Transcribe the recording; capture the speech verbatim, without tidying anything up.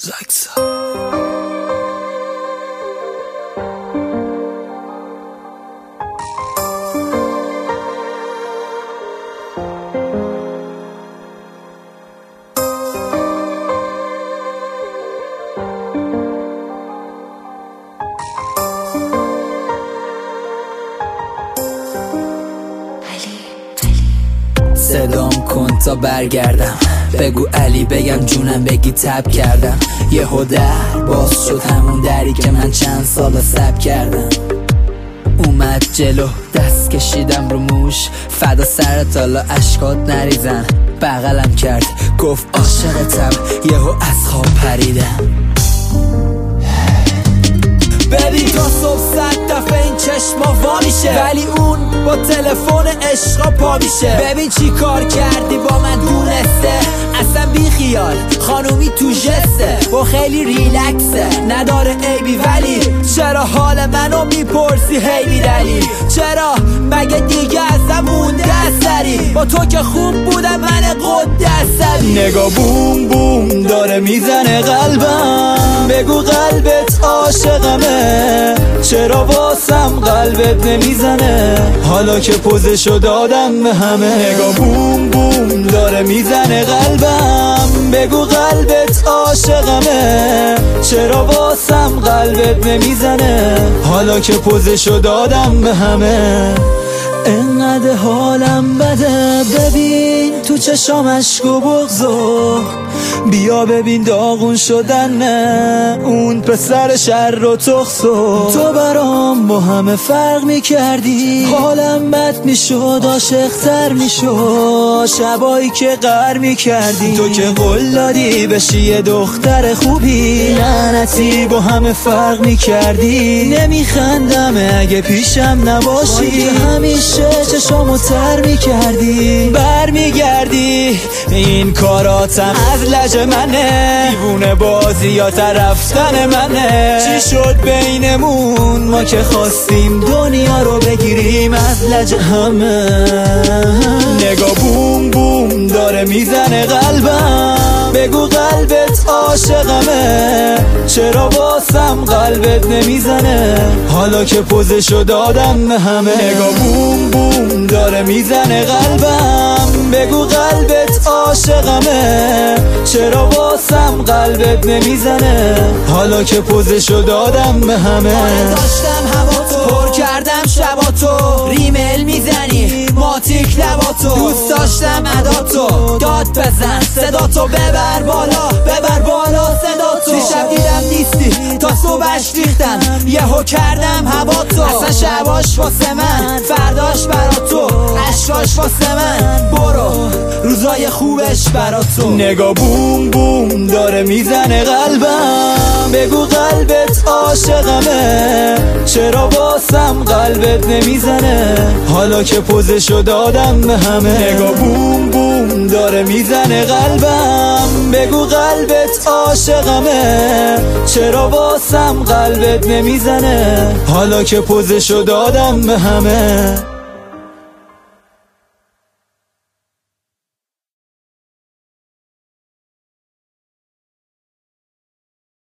زکسا صدام کن تا برگردم، بگو علی بگم جونم، بگی تب کردم. یهو در باز شد، همون دری که من چند سال سب کردم. اومد جلو، دست کشیدم رو موش، فدا سرت حالا اشکات نریزن. بغلم کرد گفت عاشقتم، یهو از خواب پریدم. ببین تا صبح صد دفعه این چشما وا میشه، ولی اون با تلفن عشقا پا میشه. ببین چی کار کردی با من، دونسته اصلا بی خیال، خانومی تو جسته و خیلی ریلکسه، نداره عیبی. ولی چرا حال منو میپرسی هی بی دلیل؟ چرا مگه دیگه ازم مونده اثری؟ با تو که خوب بودم من قد عصبی. نگاه بوم بوم داره میزنه قلبم، بگو قلبت عاشقمه، چرا واسم قلبت نمیزنه حالا که پوزشو دادم به همه. نگاه بوم بوم داره میزنه قلبم، بگو قلبت عاشقمه، چرا واسم قلبت نمیزنه حالا که پوزشو دادم به همه. انقدر حالم بده، ببین تو چشام اشک و بغضو، بیا ببین داغون شدنه اون پسر شر و تخصو. تو برام با همه فرق میکردی، حالم بد میشد، عاشق تر میشد شبایی که قهر میکردی. تو که قول دادی بشی یه دختر خوبی، لعنتی با همه فرق میکردی. نمیخندم اگه پیشم نباشی، همیشه چشامو تر میکردی. برمیگردی این کاراتم از لج منه، دیوونه بازی یا رفتن منه. چی شد بینمون ما که خواستیم دنیا رو بگیریم از لج همه. نگاه بوم بوم داره میزنه قلبم، بگو قلبت عاشقمه، چرا واسم قلبت نمیزنه حالا که پوزشو دادم به همه. نگاه بوم بوم داره میزنه قلبم، بگو قلبت عاشقمه، چرا واسم قلبت نمیزنه حالا که پوزشو دادم به همه. داشتم هوا تو پر کردم شبا تو، ریمل میزنی ماتیک لبا تو. دوست داشتم ادا تو، داد بزن صدا تو، ببر بالا ببر بالا صدا تو. دیشب دیدم نیستی تا صبحش ریختم، یهو کردم هوا تو. اصلا شباش واسه من، فرداش برا تو، عشقاش واسه من، برو روزای خوبش برا تو. نگاه بوم بوم داره میزنه قلبم، بگو قلبت عاشقمه، چرا واسم قلبت نمیزنه حالا که پوزشو دادم به همه. نگاه بوم بوم داره میزنه قلبم، بگو قلبت عاشقمه، چرا واسم قلبت نمیزنه حالا که پوزشو دادم به همه.